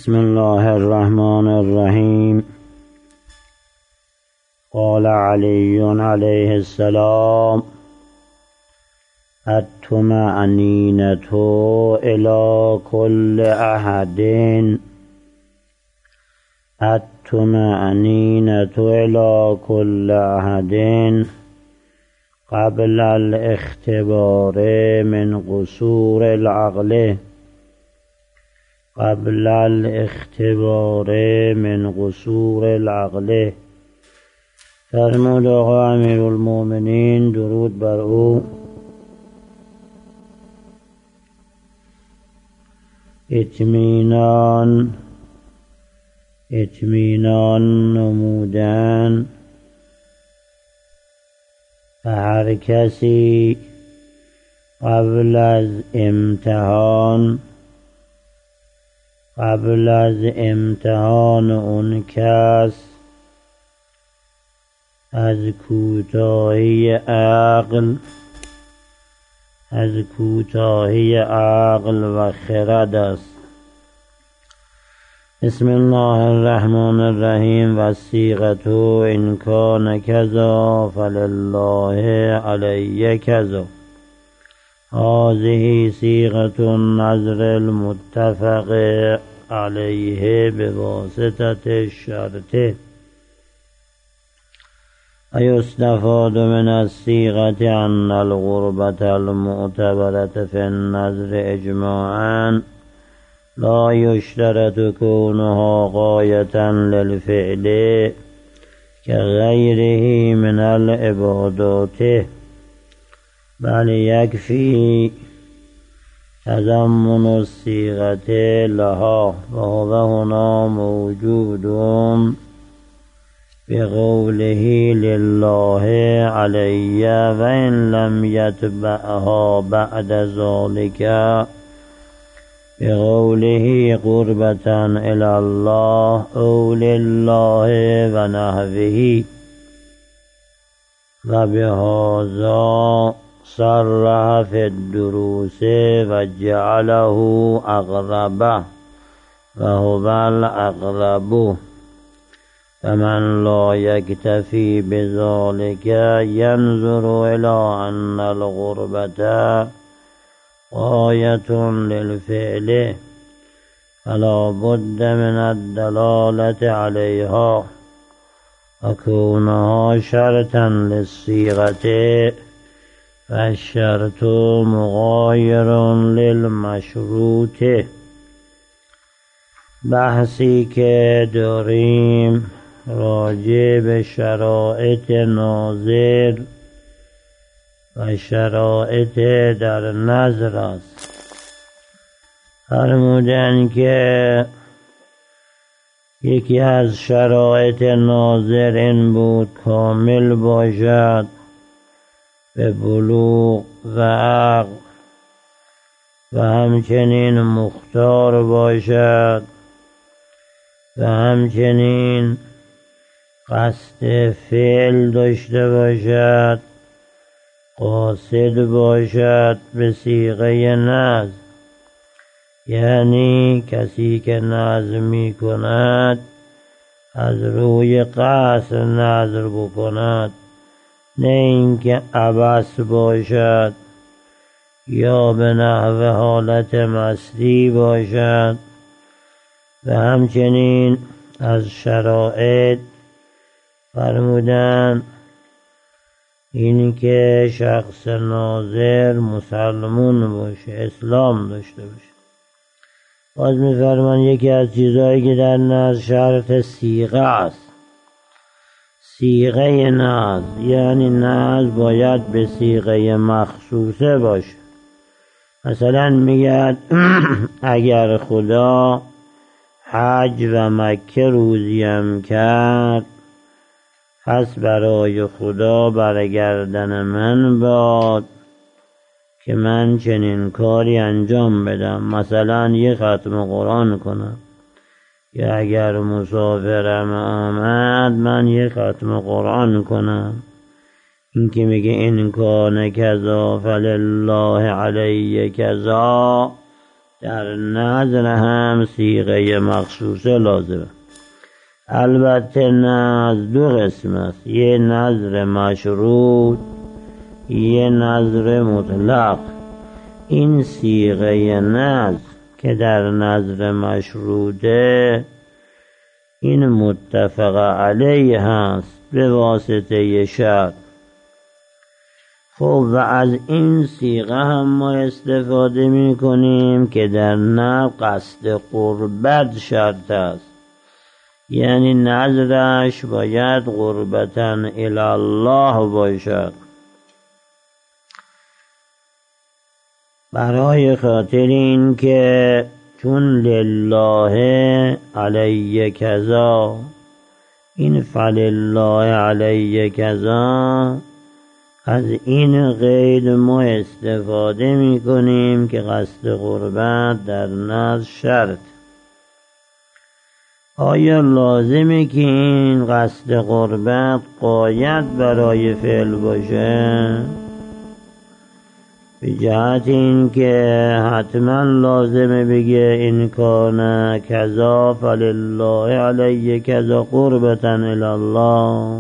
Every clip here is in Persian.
بسم الله الرحمن الرحیم. قال علی علیه السلام: الطمأنینة الی کل احد الطمأنینة الی کل احد قبل الاختبار من قصور العقل قبل الاختبار من قصور العقل. فرمود آقا امیرالمؤمنین درود بر او اطمینان نمودن به هر کسی قبل از امتحان اون کس از کوتاهی عقل و خرد است. بسم الله الرحمن الرحیم. و صیغة ان کان کذا فلله علی کذا. هذه صیغة النظر المتفق علیه بواسطة الشرط. ويستفاد من الصيغة أن الغربة المعتبرة في النظر إجماعا لا يشترط كونها غاية للفعل كغيره من العبادات، بل يكفي تضمن الصيغة لها، وهو هنا موجود بقوله لله علي، وإن لم يتبعها بعد ذلك بقوله قربة إلى الله أو لله ونحوه. وبهذا صرح في الدروس وجعله أقرب وهو الأقرب. فمن لا يكتفي بذلك ينظر إلى أن الغربة غاية للفعل، فلا بد من الدلالة عليها وكونها شرطا للصيغة، فالشرط مغاير للمشروط. بحثی که داریم راجع به شرایط ناظر و شرایط در نظر است. فرمودن که یکی از شرایط ناظر این بود کامل باشد به بلوغ و عقل، و همچنین مختار باشد، و همچنین قصد فعل داشته باشد، قاصد باشد به صیغه نظر، یعنی کسی که نظر می کند از روی قصد نظر بکند، نه اینکه عبث باشد یا به نحو حالت مستی باشد. و همچنین از شرایط فرمودن اینی که شخص ناظر مسلمون باشه، اسلام داشته باشه. باز می‌فرمان یکی از چیزهایی که در نظر شرط صیغه است. صیغه نظر یعنی نظر باید به صیغه مخصوصه باشه. مثلا میگه اگر خدا حج و مکه روزیم کرد، پس برای خدا برگردن من باد که من چنین کاری انجام بدم، مثلا یه ختم قرآن کنم، یا اگر مسافرم آمد من یه ختم قرآن کنم. این که میگه این کان کذا فلله علی کذا، در نظر هم صیغه مخصوصه لازمه. البته نظر دو قسم است، یه نظر مشروط، یه نظر مطلق. این صیغه نظر که در نظر مشروطه این متفق علیه هست به واسطه شرط. خب و از این صیغه هم ما استفاده می کنیم که در نظر قصد قربت شرط است، یعنی نظرش باید قربتاً الی الله باشد. برای خاطر این که چون لله علی کذا، این فلله علی کذا، از این قید ما استفاده می کنیم که قصد قربت در نظر شرط. آیا لازمه که این قصد قربت قاید برای فعل باشه؟ به جهت این که حتما لازمه بگه این کان کذا فلله علی کذا قربتا الی الله.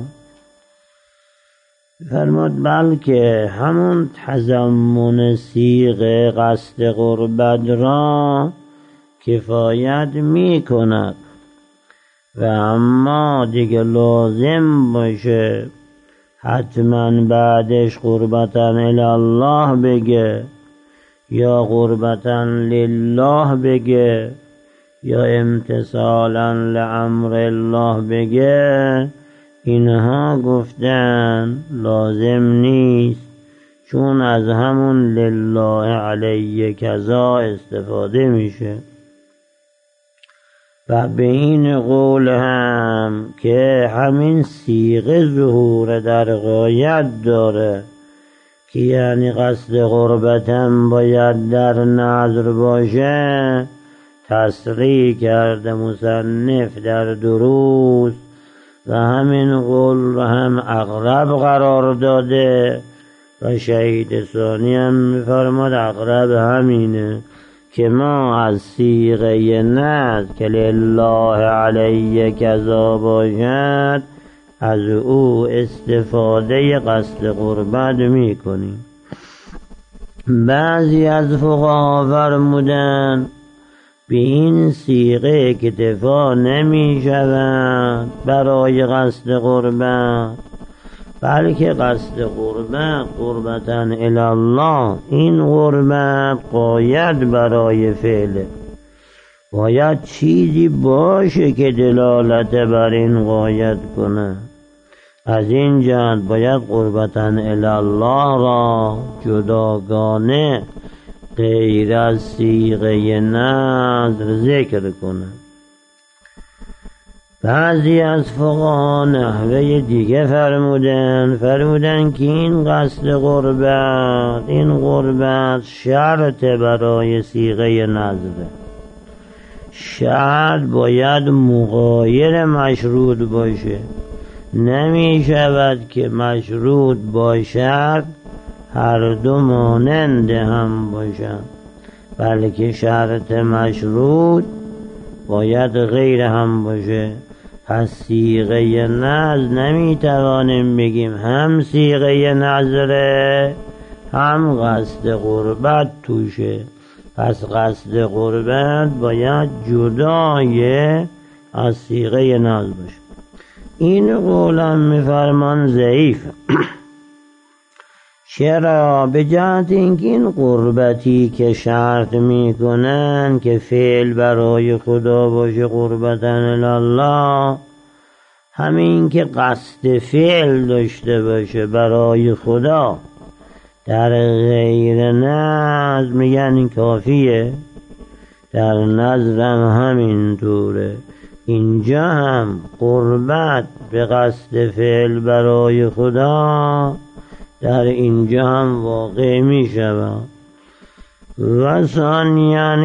فرمود بلکه همون تضمن صیغه قصد قربت را کفایت می کند و اما دیگه لازم باشه حتما بعدش قربتاً الی الله بگه یا قربتاً لله بگه یا امتثالاً لامر الله بگه، اینها گفتن لازم نیست، چون از همون لله علی کذا استفاده میشه. و به این قول هم که همین صیغه ظهور در غایت داره که یعنی قصد قربت هم باید در نظر باشه، تصریح کرده مصنف در دروس و همین قول رو هم اقرب قرار داده و شهید ثانی هم می‌فرماد اقرب همینه که ما از صیغه نظر که لله علی کذا باشد از او استفاده قصد قربت می کنیم. بعضی از فقها فرمودند به این صیغه اکتفا نمی شود برای قصد قربت، بلکه قصد قربت قربتاً الی الله، این قربت قاید برای فعله، باید چیزی باشه که دلالت بر این قاید کنه. از این جهت باید قربتاً الی الله را جداگانه غیر از صیغه نظر ذکر کنه. بعضی از فقها نحوه دیگه فرمودن که این قصد قربت، این قربت شرط برای صیغه نظر، شرط باید مغایر مشروط باشه، نمی شود که مشروط باشد هر دو مانند هم باشند، بلکه شرط مشروط باید غیر هم باشه. پس صیغه نظر نمیتوانیم بگیم هم صیغه نظره هم قصد قربت توشه، پس قصد قربت باید جدای از صیغه نظر باشه. این قولم میفرمان ضعیف. چرا؟ به جهت اینکه این قربتی که شرط میکنن که فعل برای خدا باشه قربتاً الی الله، همین که قصد فعل داشته باشه برای خدا، در غیر نظر میگن این کافیه، در نظرم همین طوره. اینجا هم قربت به قصد فعل برای خدا در اینجا هم واقع می شود. و ثانیاً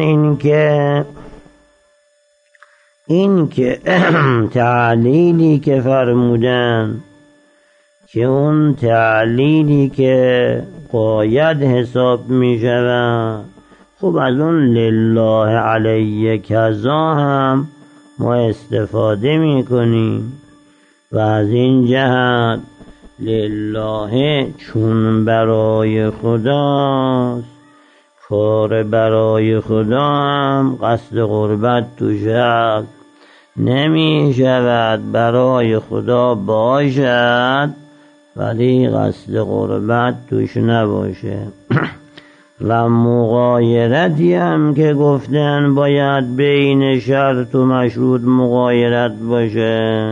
این که تعلیلی که فرمودن که اون تعلیلی که قاید حساب می شود خب از اون لله علیه کذا هم ما استفاده میکنیم و از این جهت لله چون برای خداست، کار برای خدا هم قصد قربت توش هست. نمی شود برای خدا باشد ولی قصد قربت توش نباشه. و مغایرتی هم که گفتن باید بین شرط و مشروط مغایرت باشه،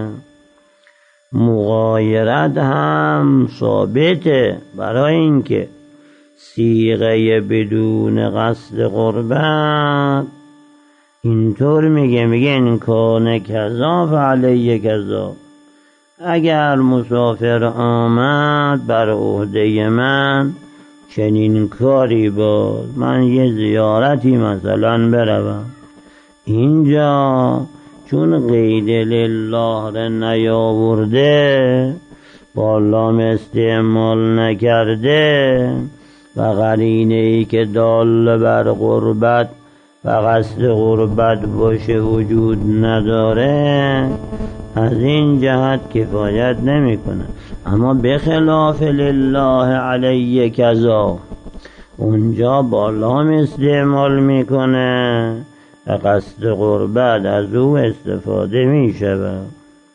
مغایرت هم ثابته برای اینکه صیغه بدون قصد قربت اینطور میگه این کان کذا فعلیه کذا. اگر مسافر آمد بر عهده من چنین کاری بود، من یه زیارتی مثلا بروم، اینجا چون قید لله را نیاورده، بالام استعمال نکرده و قرینه ای که دال بر قربت و قصد قربت باشه وجود نداره، از این جهت کفایت نمیکنه. اما بخلاف لله علیه کذا اونجا بالام استعمال میکنه و قصد قربت از او استفاده میشود.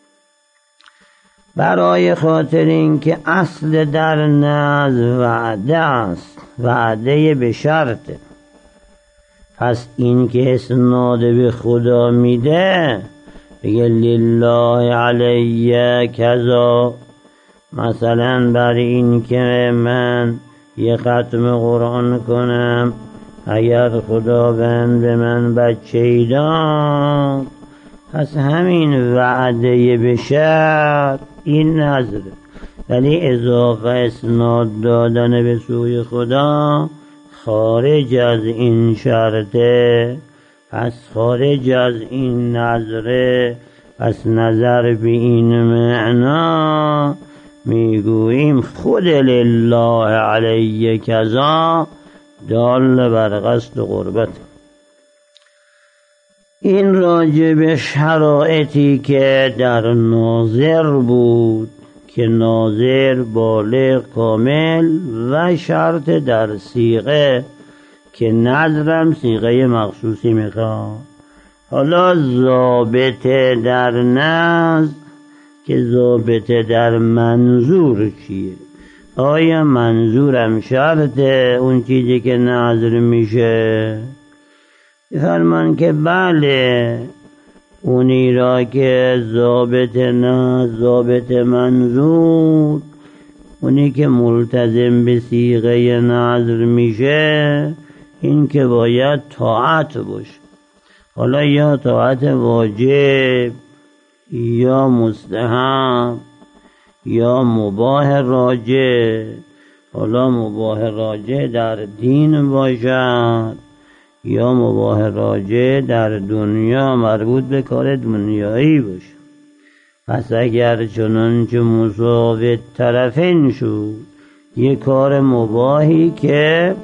برای خاطر اینکه اصل در نذر وعده است، وعده به شرطه، پس این که اسناد به خدا میده بگه لله علیه کذا، مثلا برای این که من یه ختم قرآن کنم، اگر خداوند به من بچه‌ای داد، پس همین وعده به شرط این نذره. ولی اضافه اسناد دادن به سوی خدا خارج از این شرطه، پس خارج از این نظره، پس نظر به این معنا میگوییم خود لله علیه کذا دال بر قصد قربت. این راجع به شرایطی که در ناظر بود که ناظر بالغ کامل و شرط در صیغه که نظرم صیغه مخصوصی میخواد. حالا ضابطه در نظر که ضابطه در منظور چیه؟ آیا منظورم شرطه اون چیزی که نظر میشه؟ فرمان که بله، اونی را که ضابطه نه ضابطه منظور، اونی که ملتزم به صیغه نظر میشه، این که باید طاعت باشه. حالا یا طاعت واجب یا مستحب یا مباح راجع. حالا مباح راجع در دین باشد یا مباح راجع در دنیا مربوط به کار دنیایی باشه. پس اگر چنانچه مساوی طرفین شد، یک کار مباحی که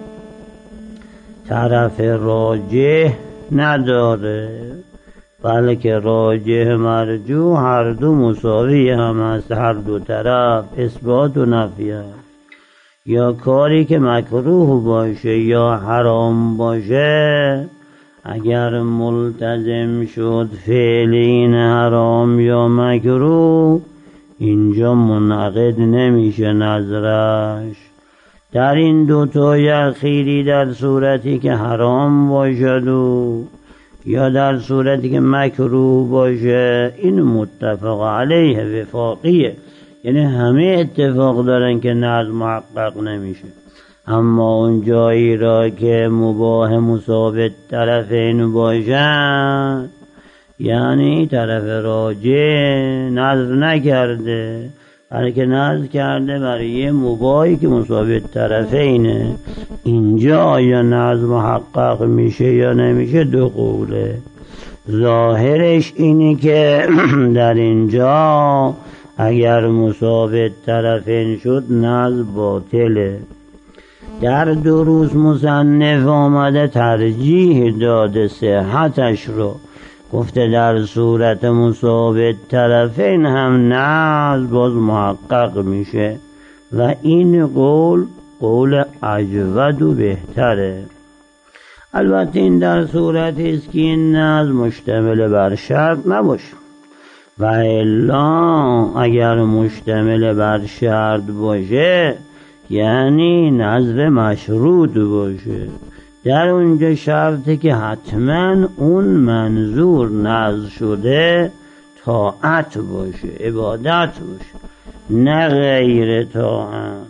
طرف راجع نداره بلکه راجع مرجوح هر دو مساوی هم است، هر دو طرف اثبات و نفی است. یا کاری که مکروه باشه یا حرام باشه، اگر ملتزم شد فعل این حرام یا مکروه، اینجا منعقد نمیشه نظرش. در این دوتای اخیری در صورتی که حرام باشد و یا در صورتی که مکروه باشه، این متفق علیه وفاقیه، یعنی همه اتفاق دارن که نظر محقق نمیشه. اما اون جایی را که مباح مساوی طرفین باشن، یعنی طرف راجع نظر نکرده بلکه نظر کرده برای یه مباحی که مساوی طرفینه، اینجا آیا نظر محقق میشه یا نمیشه؟ دو قوله. ظاهرش اینی که در اینجا اگر مساوی طرفین شد نظر باطله. در دروس مصنف آمده ترجیح داده صحتش رو، گفته در صورت مساوی طرفین هم نزع باز محقق میشه و این قول اجود و بهتره. البته این در صورتی است که این نزع مشتمل بر شرط نباشه، و الا اگر مشتمل بر شرط باشه یعنی نذر مشروط باشه، در اونجا شرطه که حتما اون منظور نذر شده طاعت باشه، عبادت باشه، نه غیر طاعت.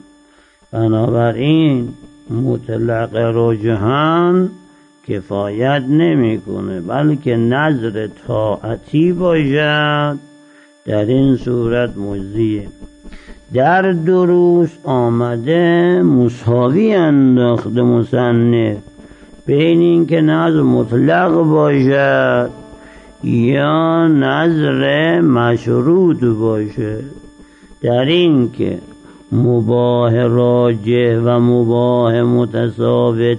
بنابراین مطلق رجحان کفایت نمیکنه، بلکه نذر طاعتی باشد، در این صورت مجزیه. در دروس آمده مساوی انداخته مصنف بین این که نذر مطلق باشد یا نذر مشروط باشه، در این که مباح راجح و مباح متساوی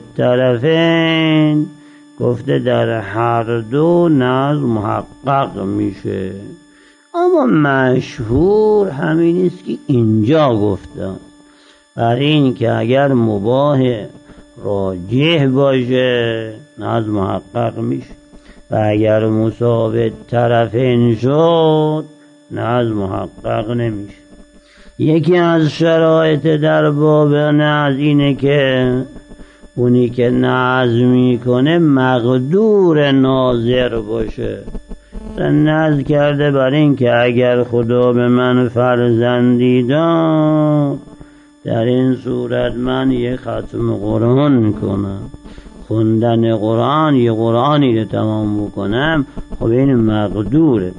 طرفین گفته در هر دو نذر محقق میشه. اما مشهور همین است که اینجا گفتن، بر این که اگر مباح راجح باشه نذر محقق میشه و اگر مساوی طرفین شد نذر محقق نمیشه. یکی از شرایط در باب نذر اینه که اونی که نذر میکنه مقدور ناظر باشه. نذر کرده بر این که اگر خدا به من فرزندی داد در این صورت من یه ختم قرآن میکنم، خوندن قرآن یه قرآنی رو تمام بکنم. خب این مقدوره.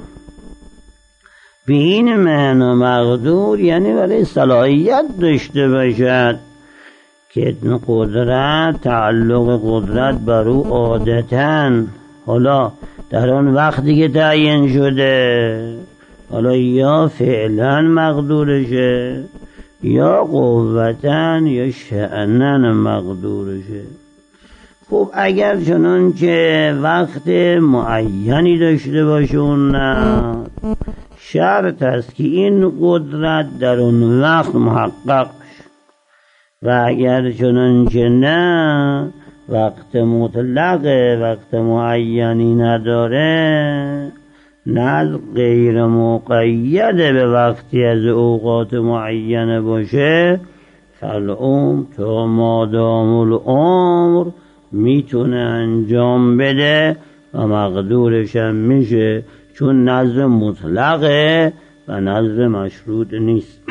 به این معنی مقدور یعنی برای صلاحیت داشته باشد که قدرت، تعلق قدرت بر او عادتاً حالا در آن وقتی که تعیین شده حالا یا فعلا مقدورشه یا قوتاً یا شأناً مقدورشه. خب اگر چنانچه وقت معینی داشته باشه اون نه، شرط است که این قدرت در اون وقت محقق بشه، و اگر چنانچه نه وقت مطلقه، وقت معینی نداره، نذر غیر مقیده به وقتی از اوقات معینه باشه، فالعمر تا مادام العمر میتونه انجام بده و مقدورش هم میشه، چون نذر مطلقه و نذر مشروط نیست.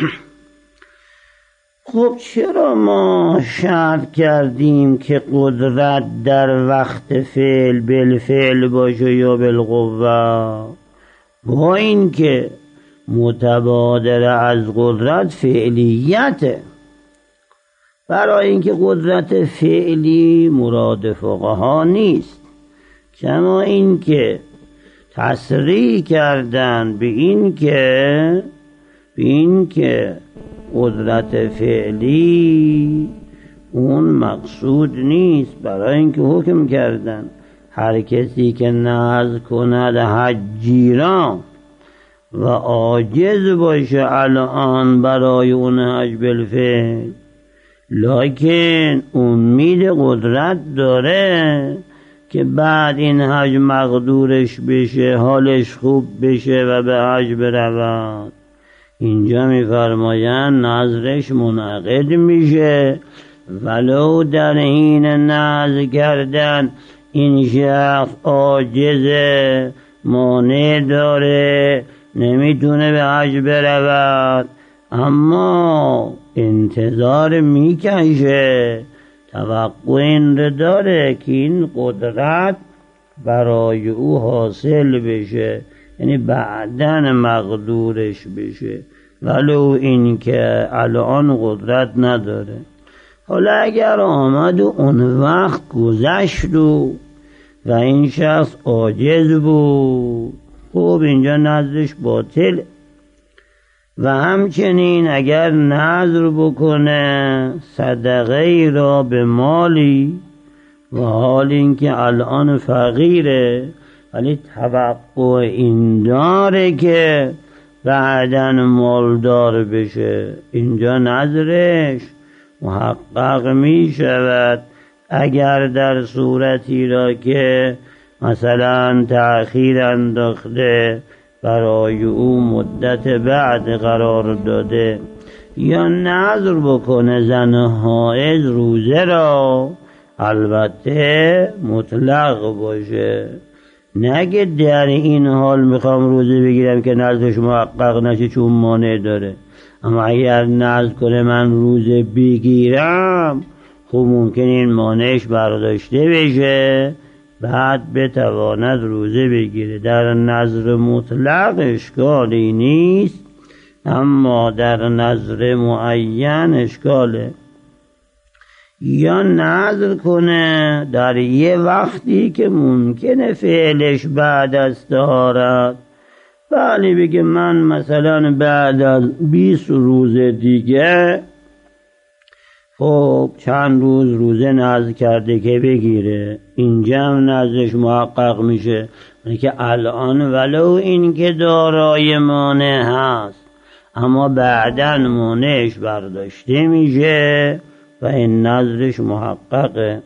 خب چرا ما شرط کردیم که قدرت در وقت فعل بالفعل باشه یا بالقوه؟ با این که متبادر از قدرت فعلیته، برای اینکه قدرت فعلی مراد فقها نیست، کما این که تصریح کردن به این که قدرت فعلی اون مقصود نیست، برای اینکه حکم کردن هر کسی که نذر کند حجیران و عاجز باشه الان برای اون حج بالفعل، لکن امید قدرت داره که بعد این حج مقدورش بشه، حالش خوب بشه و به حج برود، اینجا میفرمایند نذرش منعقد میشه ولو در حین نذر کردن این شخص عاجزه، مانع داره، نمیتونه به حج برود، اما انتظار میکشه، توقع این رو داره که این قدرت برای او حاصل بشه، یعنی بعدن مقدورش بشه، ولو این که الان قدرت نداره. حالا اگر آمد و اون وقت گذشت و این شخص عاجز بود، خب اینجا نذرش باطل، و همچنین اگر نذر بکنه صدقه را به مالی و حال اینکه الان فقیره ولی توقع این داره که بعداً مالدار بشه، اینجا نذرش محقق می شود اگر در صورتی را که مثلا تأخیر انداخته برای او مدت بعد قرار داده، یا نذر بکنه زن حائض روزه را، البته مطلق باشه، نگه در این حال میخوام روزه بگیرم که نذرش محقق نشه چون مانع داره. اما اگر نذر کنه من روزه بگیرم، خب ممکن این مانعش برداشته بشه بعد بتواند روزه بگیره. در نذر مطلق اشکالی نیست، اما در نذر معین اشکاله. یا نذر کنه در یه وقتی که ممکنه فعلش بعد از طهارت، ولی بگه من مثلا بعد از 20 روز دیگه خب چند روز روزه نذر کرده که بگیره، اینجا هم نذرش محقق میشه. که الان ولو این که دارای مانع هست اما بعداً مانعش برداشته میشه و این نذرش محققه.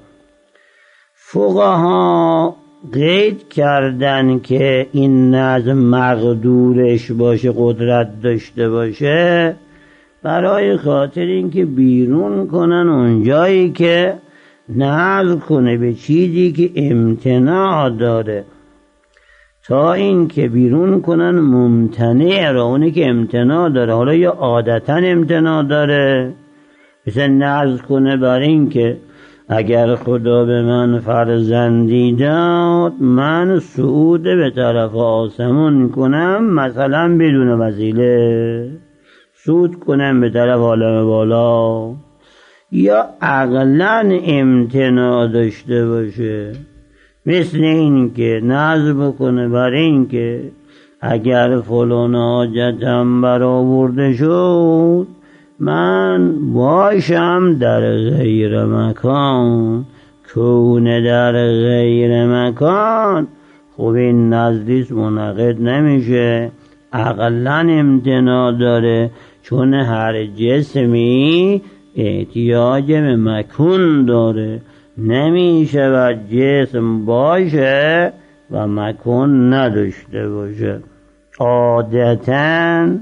فقها قید کردن که این نذر مقدورش باشه، قدرت داشته باشه، برای خاطر اینکه بیرون کنن اونجایی که نذر کنه به چیزی که امتناع داره، تا این که بیرون کنن ممتنع را، اونی که امتناع داره. حالا یا عادتا امتناع داره، مثل نذر کنه بر این که اگر خدا به من فرزندی داد من صعود به طرف آسمون کنم، مثلا بدون وسیله صعود کنم به طرف عالم بالا، یا عقلا امتناع داشته باشه، مثل این که نذر بکنه بر این که اگر فلان حاجتم برآورده شد من باشم در غیر مکان، کونه در غیر مکان. خب این نذریست منعقد نمیشه، عقلا امتناع داره، چون هر جسمی احتیاج به مکان داره، نمیشه و جسم باشه و مکان نداشته باشه. عادتاً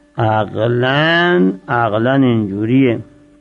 عقلاً اینجوریه.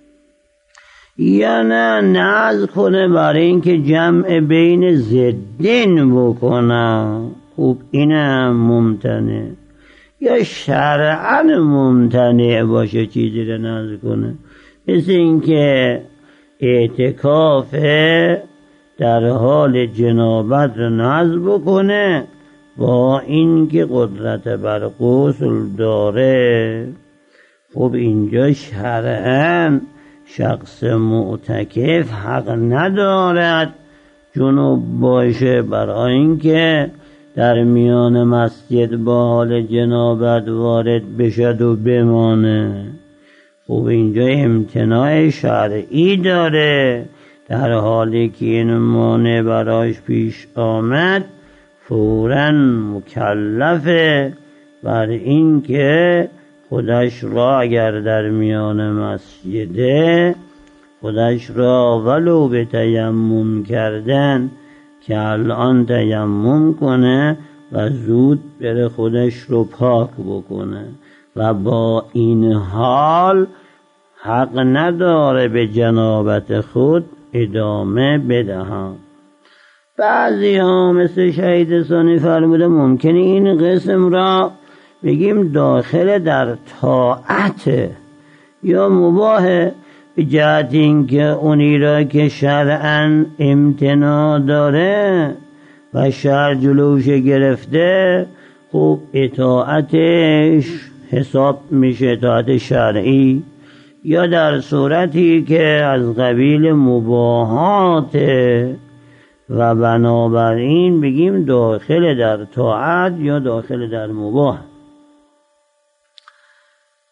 یا نه نذر کنه برای اینکه جمع بین ضدین بکنه، خوب اینم ممتنع. یا شرعاً ممتنع باشه چیزی رو نذر کنه، مثل اینکه اعتکاف در حال جنابت رو نذر بکنه با اینکه قدرت بر غسل داره. خب اینجا شرعاً شخص معتکف حق ندارد جنوب باشه برای اینکه در میان مسجد با حال جنابت وارد بشد و بمانه. خب اینجا امتناع شرعی داره، در حالی که این مانع براش پیش آمد فوراً مکلفه بر این که خودش را اگر در میان مسجده خودش را ولو به تیمم کردن که الان تیمم کنه و زود بره خودش رو پاک بکنه، و با این حال حق نداره به جنابت خود ادامه بدهند. بعضی ها مثل شهید ثانی فرموده ممکنه این قسم را بگیم داخل در طاعت یا مباح، به جهت اینکه اونی را که شرعاً امتناع داره و شرع جلوش گرفته، خب اطاعتش حساب میشه اطاعت شرعی، یا در صورتی که از قبیل مباحات و بنابراین بگیم داخل در طاعت یا داخل در مباح.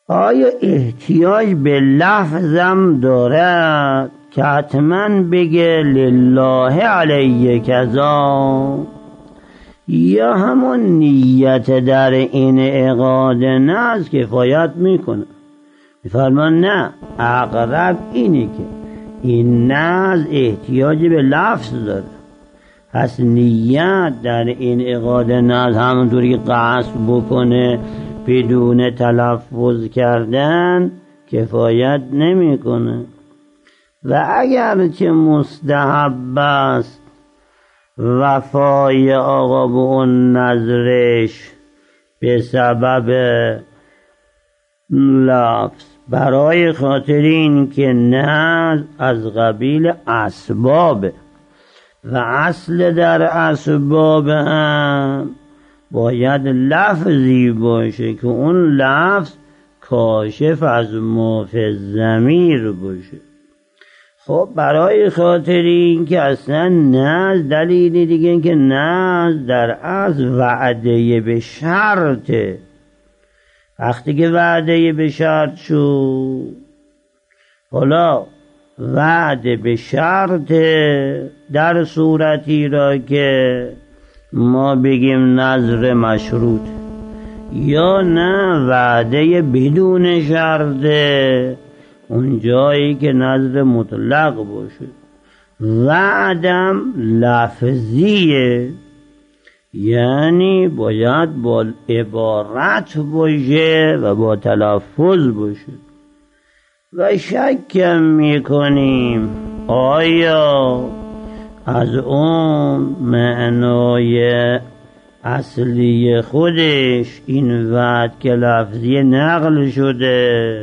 آیا احتیاج به لفظم دارد که حتما بگه لله علیه کذا، یا همون نیت در این عقاد ناز کفایت میکنه؟ میفرمان نه، اقرب اینه که این ناز احتیاج به لفظ داره، پس نیت در این عقاد ناز همونطوری که قصد بکنه بدون تلفظ کردن کفایت نمیکنه. و اگر چه مستحب است وفای آقا به اون نظرش به سبب لفظ، برای خاطر این که نظر از قبیل اسبابه و اصل در اسباب هم باید لفظی باشه که اون لفظ کاشف از ما فی الضمیر باشه. خب برای خاطر این که اصلا ناز دلیلی دیگه این که ناز در از وعده به شرطه، وقتی که وعده به شرط شد، حالا وعده به شرط در صورتی را که ما بگیم نظر مشروط، یا نه وعده بدون شرطه، اون جایی که نظر مطلق باشه. وعدم لفظیه، یعنی باید با عبارت باشه و با تلفظ باشه. و شک میکنیم آیا از اون معنای اصلی خودش این وعد که لفظی نقل شده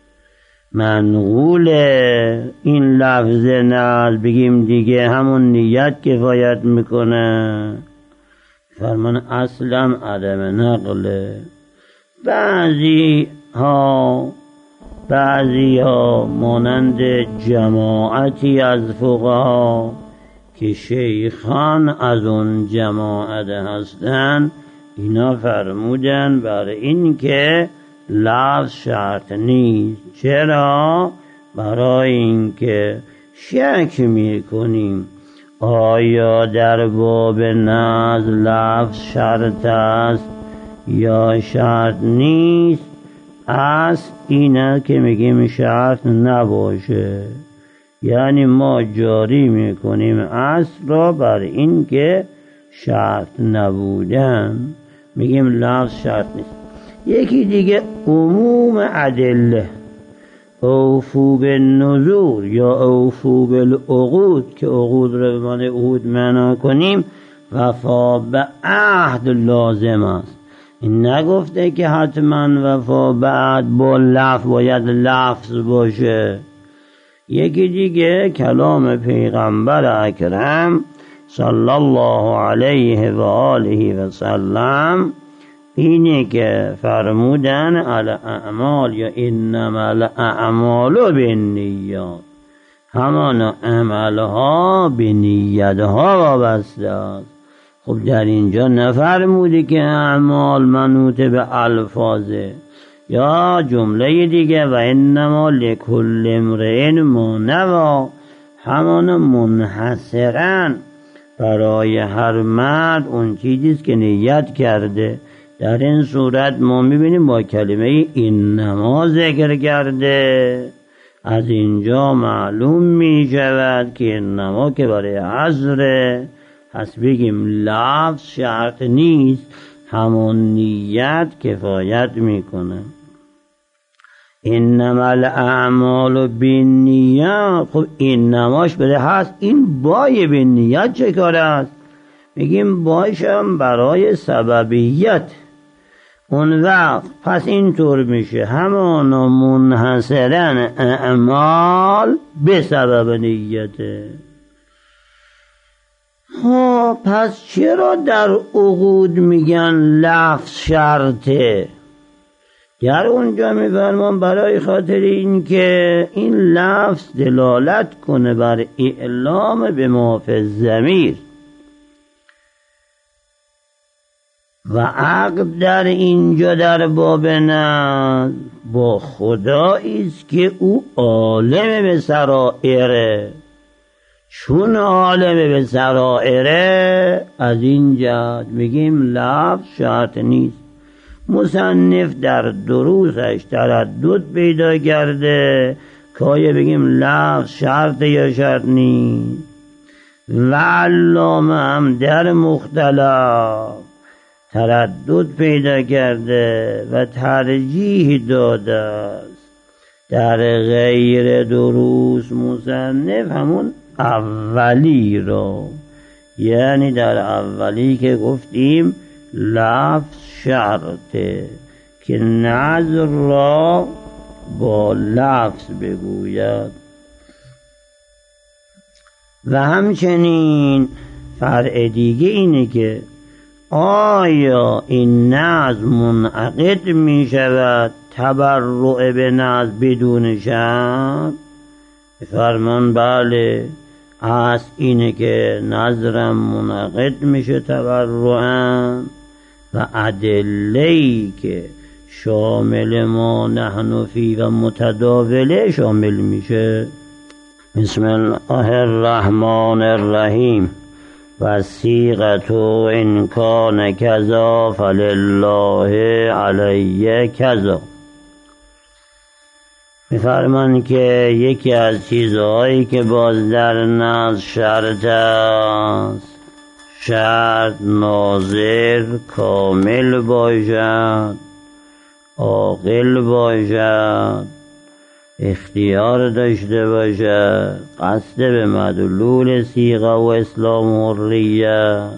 منقول این لفظ نقل بگیم دیگه همون نیت کفایت میکنه؟ فرمان اصلا عدم نقله. بعضی ها مانند جماعتی از فقها که شیخان از اون جماعت هستن، اینا فرمودن برای این که لفظ شرط نیست. چرا؟ برای این که شک میکنیم آیا در باب ناز لفظ شرط است یا شرط نیست. اصل اینه که میگیم شرط نباشه، یعنی ما جاری میکنیم اصل را بر این که شرط نبودن، میگیم لفظ شرط نیست. یکی دیگه عموم ادله، اوفو بالنذور یا اوفو بالعقود، که عقود را به معنی عهود معنا کنیم، وفا به عهد لازم است. این نگفته که حتما وفا به عهد با لفظ باید لفظ باشه. یکی دیگه کلام پیغمبر اکرم صلی الله علیه و آله و سلم اینه که فرمودن الاعمال یا انما الاعمال بالنیات، همان عملها به نیتها وابسته است. خب در اینجا نفرموده که اعمال منوط به الفاظه، یا جمله دیگه و انما لکل امرئ ما نوی، همان منحصرا برای هر مرد اون چیزیست که نیت کرده. در این صورت ما میبینیم با کلمه انما ذکر کرده. از اینجا معلوم میشود که انما که برای حضره، پس بگیم لفظ شرط نیست، همون نیت کفایت میکنه. انما الاعمال بالنیات، خب این نماش بده هست، این بای بالنیت چه کاره است؟ میگیم بایشم برای سببیت. اون وقت پس اینطور میشه همان منحصرا اعمال به سبب نیته. پس چرا در عقود میگن لفظ شرطه؟ در اونجا میفرمان برای خاطر این که این لفظ دلالت کنه بر اعلام به ما فی الضمیر. و عقد در اینجا در باب نظر با خدایی است که او عالم به سرائره. چون عالم به سرائره از این جهت میگیم لفظ شرط نیست. مصنف در دروسش تردد پیدا کرده که آیا بگیم لفظ شرط یا شرط نیست، و علامه هم در مختلف تردد پیدا کرده و ترجیح داده است. در غیر دروس مصنف همون اولی رو، یعنی در اولی که گفتیم لفظ شرطه که نظر را با لفظ بگوید، و همچنین فرع دیگه اینه که آیا این نظر منعقد می شود تبرع به نظر بدون شرط؟ فرمان بله، اصل اینه که نظرم منعقد میشه تبرعا، و ادله‌ای که شامل ما نحن فی و متداوله شامل میشه. بسم الله الرحمن الرحیم. و صیغة ان کان کذا فلله علی کذا. می‌فرمان که یکی از چیزهایی که باز در نظر شرط است، شرط ناظر کامل باشد، عاقل باشد، اختیار داشته باشد، قصد به مدلول صیغه و اسلام و حریت،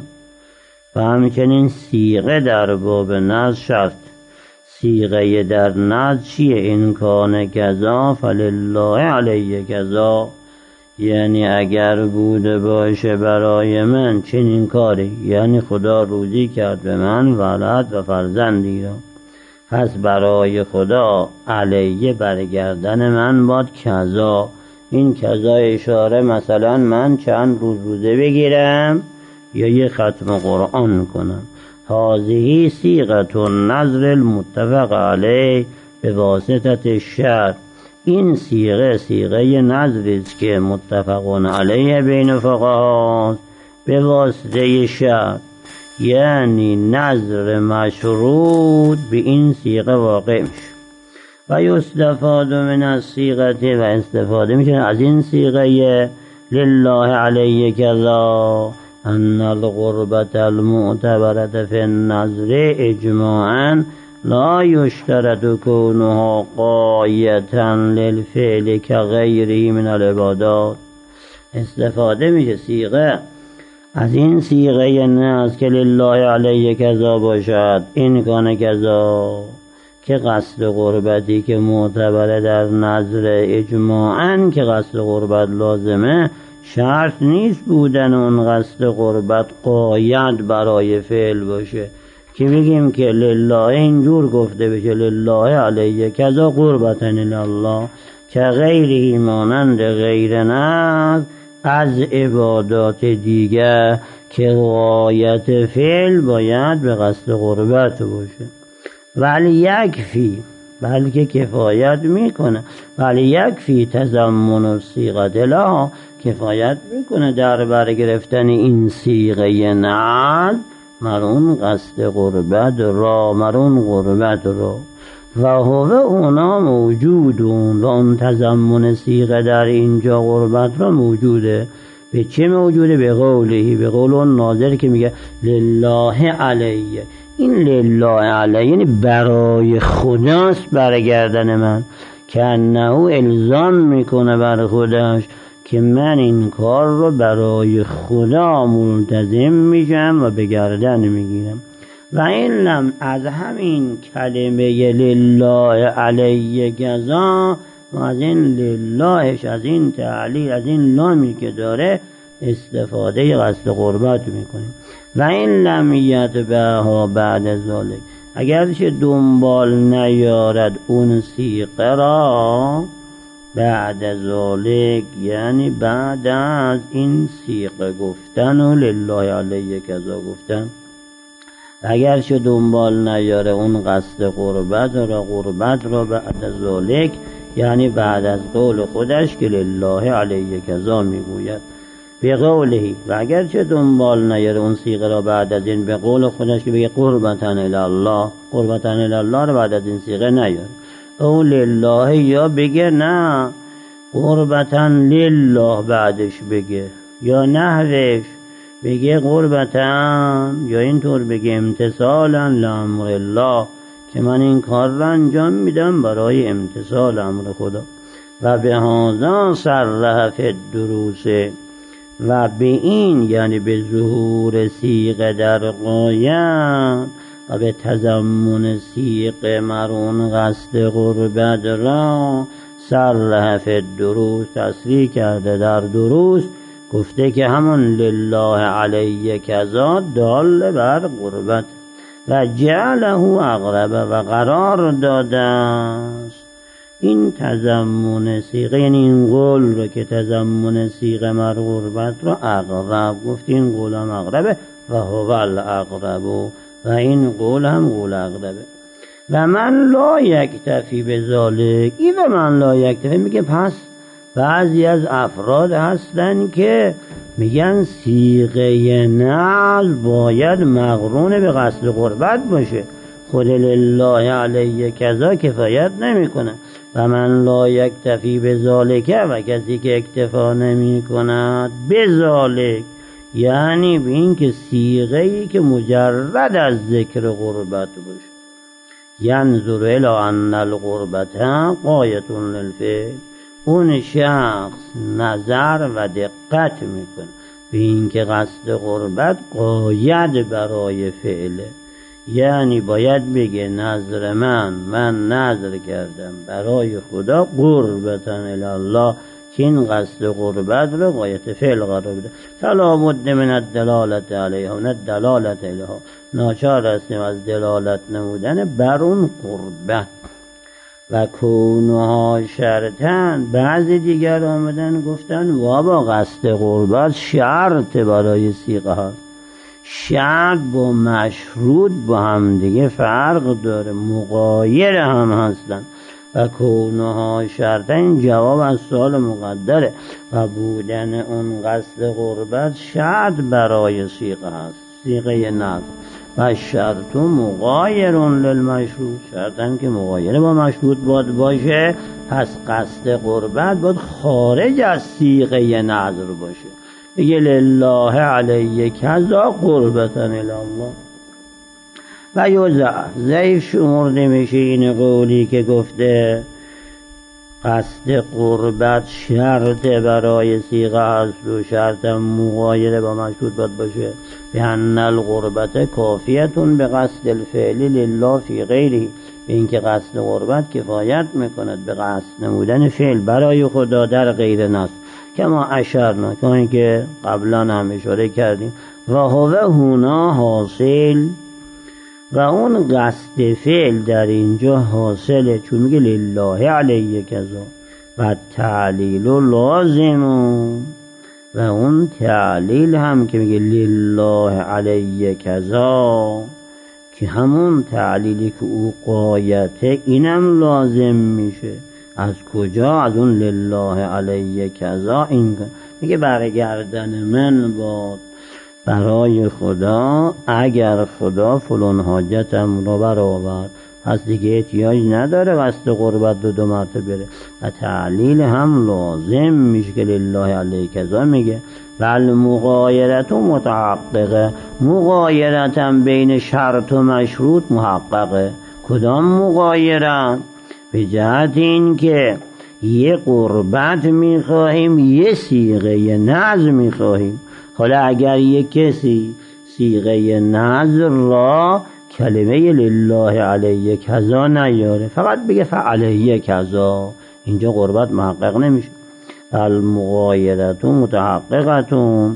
و همچنین صیغه در باب نظر شرط. صیغه در نظر چیه؟ ان کان کذا فلله علیه کذا، یعنی اگر بوده باشه برای من چنین کاری، یعنی خدا روزی کرد به من ولد و فرزندی را، پس برای خدا علیه برگردن من باد کذا. این کذا اشاره مثلا من چند روز روزه بگیرم یا یه ختم قرآن کنم. هذه صیغة النظر المتفق علیه به واسطه الشرط. این صیغه نظری است که متفق علیه بین فقها به واسطه شرط، یعنی نظر مشروط به این صیغه واقع میشه. و یستفاد من الصیغه، و استفاده میشه از این صیغه لله علیه کذا ان القربة المعتبرة فی النظر اجماعا لا یشترط کونها غایة للفعل کغیره من العبادات. استفاده میشه صیغه از این صیغه نظر که لله علیه کذا باشد، این کان کذا، که قصد قربتی که معتبره در نظر اجماعاً که قصد قربت لازمه، شرط نیست بودن اون قصد قربت قاید برای فعل باشه که بگیم که لله اینجور گفته بشه لله علیه کذا قربتن الله، که غیری مانند غیر نظر از عبادات دیگر که غایت فعل باید به قصد قربت باشه. ولی یکفی، بلکه کفایت میکنه، ولی یکفی تضمن الصیغه لا، کفایت میکنه در برگرفتن این صیغه نعت مرون قصد قربت را، مرون قربت را. و هو اونا موجودون، و اون تضمن صیغه در اینجا قربت را موجوده. به چه موجوده؟ به قوله، به قول اون ناظر که میگه لله علیه. این لله علیه یعنی برای خداست برگردن من، که انه الزام میکنه بر خودش که من این کار رو برای خدا ملتزم میشم و به گردن میگیرم. و این لم، از همین کلمه لله علیه کذا و از این للهش، از این تعلیل، از این لامی که داره استفاده قصد قربت میکنیم. و این لم یتبعها بعد ذالک، اگرچه دنبال نیارد اون صیغه را بعد ذالک، یعنی بعد از این صیغه گفتن و لله علیه کذا گفتن، اگرچه دنبال نیاره اون قصد قربت را بعد از ذالک، یعنی بعد از قول خودش که لله علیه کذا میگوید به قوله، و اگرچه دنبال نیاره اون صیغه را بعد از این به قول خودش که بگه قربتن الی الله را بعد از این صیغه نیاره، او لله، یا بگه نه قربتن لله بعدش بگه، یا نحوش بگه قربتن، یا اینطور بگه امتثالا لامر الله که من این کار را انجام میدم برای امتثال امر خدا. و به هذا صرح فی الدروس، و به این یعنی به ظهور صیغه در غایت و به تضمن صیغه مرون قصد قربت را صرح فی الدروس تصریح کرده در دروس، گفته که همون لله علیه کذا دال بر قربت و جعله اقرب، و قرار داده است این تضمن صیغه، یعنی این قول رو که تضمن صیغه مر قربت رو اقرب گفت، این قول هم اقربه و هو الاقرب، و این قول هم قول اقربه. و من لا یکتفی به ذالک، این و من لا یکتفی میگه پس بعضی از افراد هستن که میگن صیغه نعل باید مقرون به قصد قربت باشه، خود لله علیه کذا کفایت نمیکنه. و من لا یکتفی به ذالک، و کسی که اکتفا نمی کند به ذالک یعنی به این که صیغه‌ای که مجرد از ذکر قربت باشه، ینظر الی ان القربت غایة للفعل، اون شخص نظر و دقت میکنه به این که قصد قربت قاید برای فعله، یعنی باید بگه نظر من نظر کردم برای خدا قربتن الی الله که این قصد قربت رو قایت فعل قرار بده. فلا بد من الدلالت علیها، نه دلالت علیها، ناچار هستیم از دلالت نمودن بر اون قربت. و کونها شرطن، بعضی دیگر آمدن گفتن وابا قصد قربت شرط برای صیغه ها، شرط با مشروط با هم دیگه فرق داره، مغایر هم هستن. و کونها شرطن این جواب از سوال مقدره، و بودن اون قصد قربت شرط برای صیغه هست، صیغه نظر. و شرط مغایر للمشروط، شرطن که مغایر با مشروط باشه، پس قصد قربت باید خارج از صیغه نظر باشه، بگه لله علیه کذا قربتن الی الله. و ضعیف شمرده میشه این قولی که گفته قصد قربت شرط برای صیغه هست و شرط مغایر با مشروط باید باشه، به ان القربت کافیتون به قصد الفعل لله فی غیره، به اینکه قصد قربت کفایت میکند به قصد نمودن فعل برای خدا در غیر نص، کما اشرنا، که اینکه قبلا هم اشاره کردیم. و هو هنا حاصل، و اون قصد فعل در اینجا حاصله، چون میگه لله علیه کذا، و تعلیل لازم، و اون تعلیل هم که میگه لله علیه کذا که همون تعلیلی که او قایته اینم لازم میشه. از کجا؟ از اون لله علیه کذا. این میگه برگردن من باد برای خدا اگر خدا فلان حاجتم رو برآورد، پس دیگه احتیاج نداره قصد قربت دو مرتبه بره. و تعلیل هم لازم میشه که لله علیه کذا میگه. و المغایرت متحققه، مغایرتم بین شرط و مشروط محققه. کدام مغایرت؟ به جهت این که یه قربت میخواهیم، یه صیغه نظر میخواهیم. حالا اگر یک کسی صیغه نظر را کلمه لله علیه کذا نیاره، فقط بگه فعلیه کذا، اینجا قربت محقق نمیشه. المغایرت متحققتون،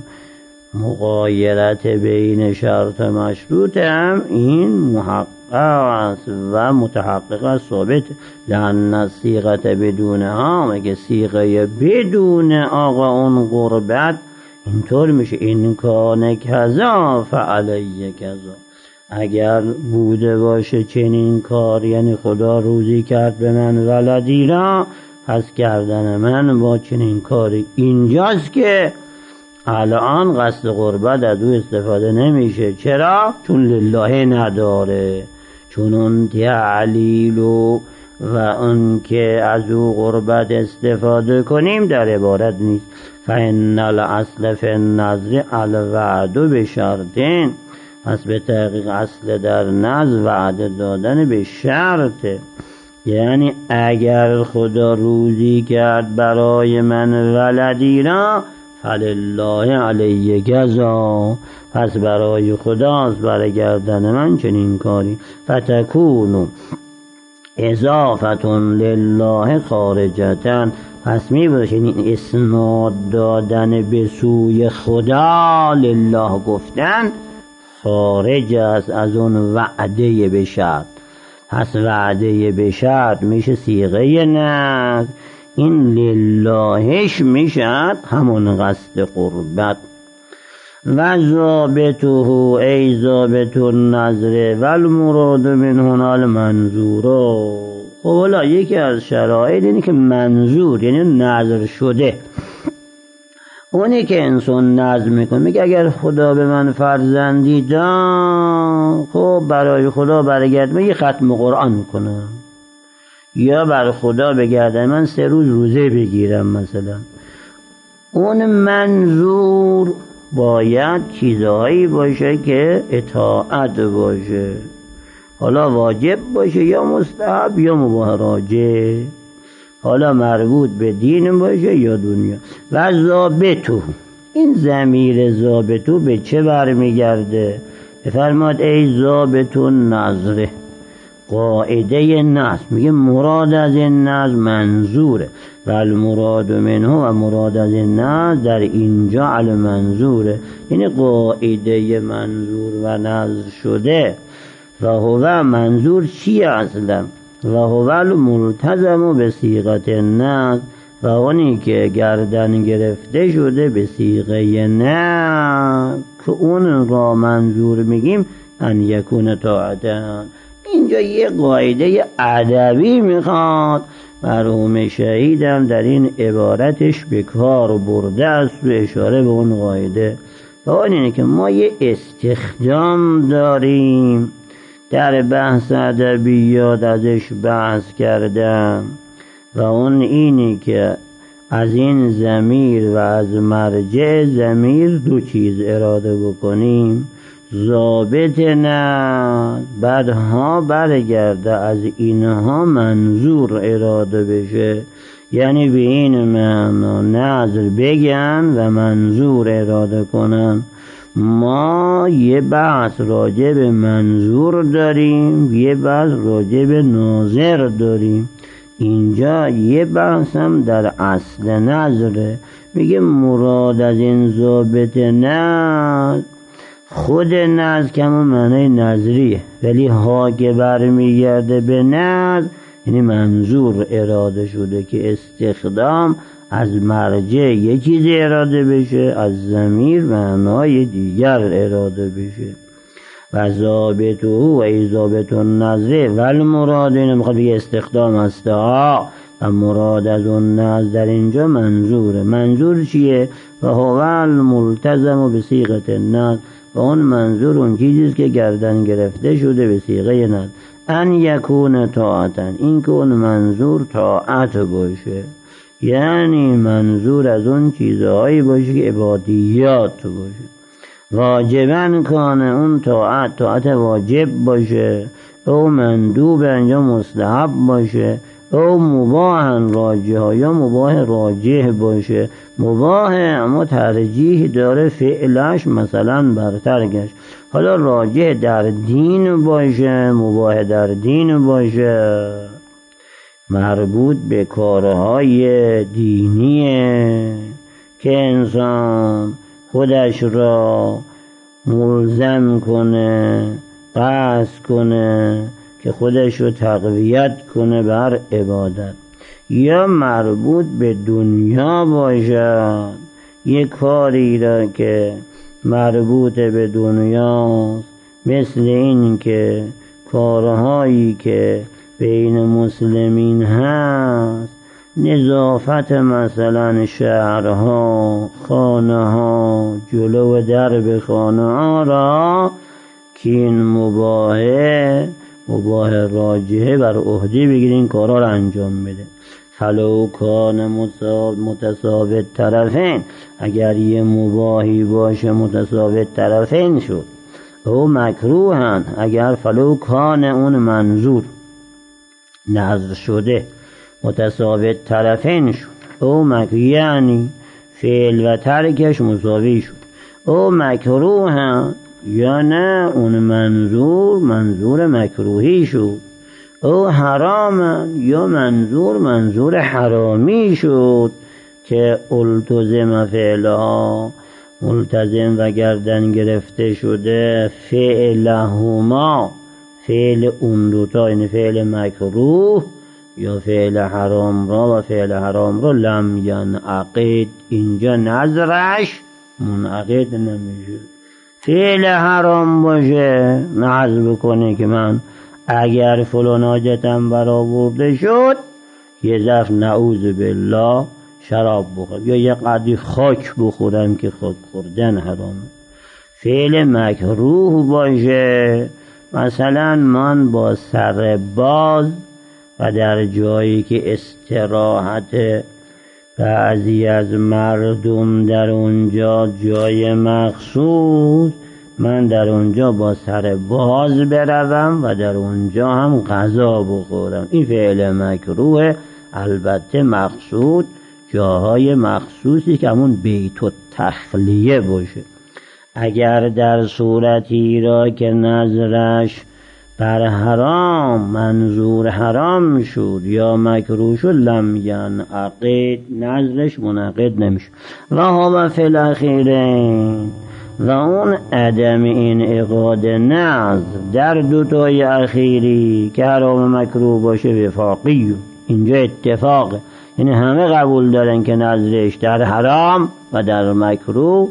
مغایرت بین شرط مشروط هم این محقق است و متحقق است، ثابت. لأن الصیغه بدونها، مگه صیغه بدون آقا اون قربت اینطور میشه این کان کذا فعلیه کذا، اگر بوده باشه چنین کار، یعنی خدا روزی کرد به من ولدی را، پس کردن من با چنین کاری. اینجاست که الان قصد قربت از او استفاده نمیشه. چرا؟ چون لله نداره. چون اون تعلیل و اون که از او قربت استفاده کنیم در عبارت نیست. فإن الاصل فی النذر الوعد بشرطین. پس به تحقیق اصل در نذر وعده دادن به شرطه. یعنی اگر خدا روزی کرد برای من ولدی را، فلله علیه جزا، پس برای خداست برگردن من چنین کاری. فتکون اضافتون لله خارجتن، پس می باشه این اسناد دادن به سوی خدا، لله گفتن، خارج است از اون وعده به شرط. پس وعده به شرط میشه صیغه نذر، این للهش میشد همون قصد قربت. و ضابطه ای ضابط النذر و المراد منه المنظور. خب حالا یکی از شرایط اینه که منظور یعنی نذر شده، اونی که انسان نذر میکنه، میگه اگر خدا به من فرزندی داد، خب برای خدا برگرد یه ختم قرآن کنم، یا بر خدا بگردم من 3 روز روزه بگیرم مثلا. اون منظور باید چیزهایی باشه که اطاعت باشه، حالا واجب باشه یا مستحب یا مباح راجع، حالا مربوط به دین باشه یا دنیا. و ضابطو، این ضمیر ضابطو به چه برمیگرده؟ فرماد ای ضابط النذر، قاعده نذر. میگه مراد از این نذر منظوره، و المراد منه، و مراد از این نذر در اینجا المنظوره، یعنی قاعده منظور و نذر شده. و هو منظور چیه اصلا؟ و هو الملتزم به صیغت النذر، و اونی که گردن گرفته شده به صیغه نذر، که اون را منظور میگیم ان یکون طاعتن. اینجا یه قاعده ادبی میخواد، مرحوم شهیدم در این عبارتش به کار برده است و اشاره به اون قاعده. و اون اینه که ما یه استخدام داریم در بحث ادبیات، ازش بحث کردم، و اون اینی که از این ضمیر و از مرجع ضمیر 2 چیز اراده بکنیم. ضابط نه بعدها برگرده از اینها منظور اراده بشه، یعنی به این معنا نظر بگن و منظور اراده کنن. ما یه بحث راجع به منظور داریم، یه بحث راجع به ناظر داریم. اینجا یه بحث هم در اصل نظره. میگه مراد از این ضابط نظر، خود نظر که همون معنی نظریه، ولی ها که برمیگرده به نظر یعنی منظور اراده شده که استخدام از مرجع یه چیز اراده بشه، از ضمیر معنای دیگر اراده بشه. و ضابطه و ای ضابط النظر و المراد، اینو میخواد بگه استخدام هسته ها، و مراد از اون نظر در اینجا منظوره. منظور چیه؟ و هو الملتزم به صیغه النظر، و اون منظور اون چیزیست که گردن گرفته شده به صیغه نظر. ان یکون طاعتن، این که اون منظور طاعت باشه، یعنی منظور از اون چیزهایی باشه که عبادیات باشه. واجبن کانه، اون طاعت واجب باشه، او مندوب انجام مستحب باشه، او مباح راجح یا مباح راجح باشه. مباح اما ترجیح داره فعلش مثلا برتر گشت، حالا راجح در دین باشه، مباح در دین باشه، مربوط به کارهای دینیه که انسان خودش را ملزم کنه، قصد کنه که خودش رو تقویت کنه بر عبادت. یا مربوط به دنیا باشد، یک کاری را که مربوط به دنیاست مثل این که کارهایی که بین مسلمین هست، نظافت مثلا شهرها، خانه ها، جلو درب خانه ها را که این مباح راجحه بر عهده بگیره، این کارها را انجام بده. فلو کان متساوت طرفین، اگر یه مباحی باشه متساوت طرفین شد. او مکروهن، اگر فلو کان اون منظور نظر شده متساوت طرفین شد. او مکروه یعنی فعل و ترکش مساوی شد. او مکروهن یا نه اون منظور مکروهی شد. او حرامن یا منظور حرامی شد که التزم فعلها، ملتزم و گردن گرفته شده فعلهما، فعل اون دوتا، یعنی فعل مکروه یا فعل حرام را و فعل حرام را لم ینعقد، اینجا نظرش منعقد نمیشه. فعل حرام باشه نظر بکنه که من اگر فلان حاجتم برآورده شد یه ظرف نعوذ بالله شراب بخورم یا یه قدری خاک بخورم که خاک خوردن حرامه. فعل مکروه باشه مثلا من با سر باز و در جایی که استراحت بعضی از مردم در اونجا جای مخصوص، من در اونجا با سر باز بروم و در اونجا هم غذا بخورم. این فعل مکروه، البته مقصود جاهای مخصوصی که همون بیت التخلیه باشه. اگر در صورتی را که نظرش بر حرام منظور حرام شد یا مکروه شد لم ینعقد، نظرش منعقد نمیشه. و هو فی الاخیرین، و اون عدم این اقاد نظر در دوتای اخیری که حرام مکروه باشه وفاقی، اینجا اتفاقه، یعنی همه قبول دارن که نظرش در حرام و در مکروه